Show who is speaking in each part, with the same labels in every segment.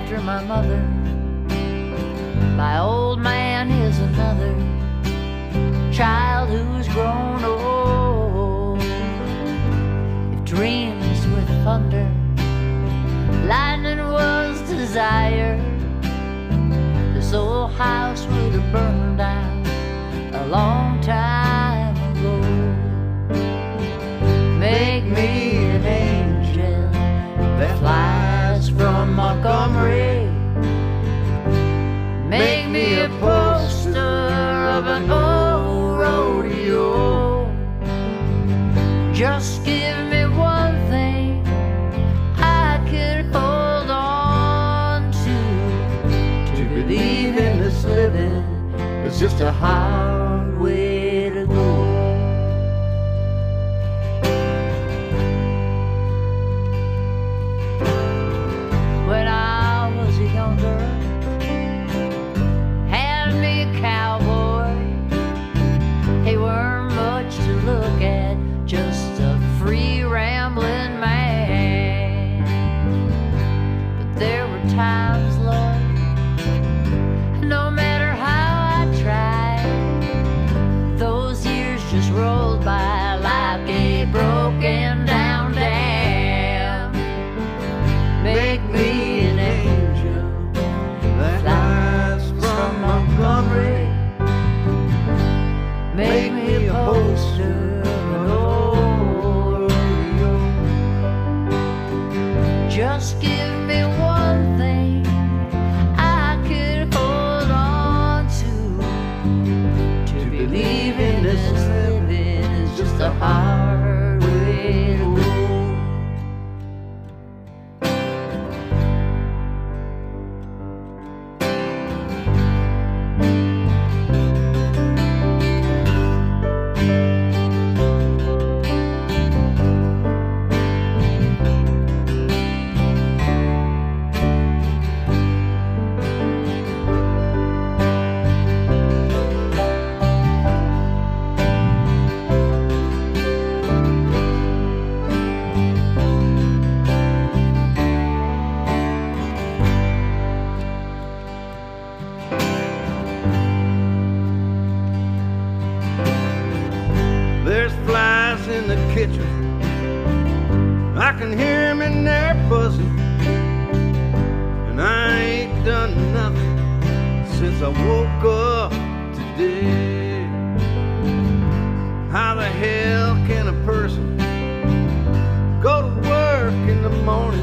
Speaker 1: after my mother. My old man is another child who's grown old. If dreams with thunder, lightning was desire, this old house would have burned down a long time ago. Make me an angel that flies from Montgomery. Make me a poster of an old rodeo. Just give me one thing I could hold on to believe in this living is just a hard way to go. When I was a young girl, had me a cowboy. He weren't much to look at, just a free rambling man. But there were times, Lord, no matter how I tried, those years just rolled by like a broken down dam. Make me an angel that flies from Montgomery. Make me a poster of an old rodeo. Just give me one thing I could hold on to believe in this living is just a hard way to go.
Speaker 2: There's flies in the kitchen, I can hear them in there buzzing, and I ain't done nothing since I woke up today. How the hell can a person go to work in the morning,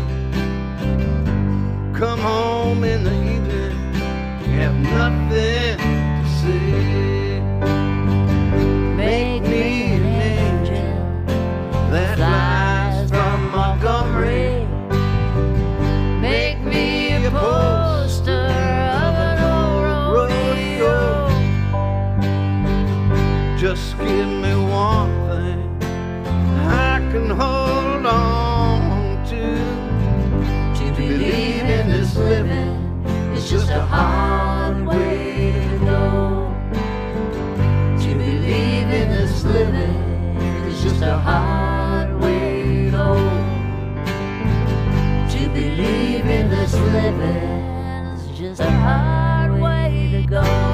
Speaker 2: come home in the evening, have nothing to say? Make me an angel that flies from Montgomery.
Speaker 1: Make me a poster of an old rodeo.
Speaker 2: Just give me one thing I can hold on to
Speaker 1: believe in this living is just a hard way to go. To believe in this living is just a hard way to go. To believe in this living is just a hard way to go.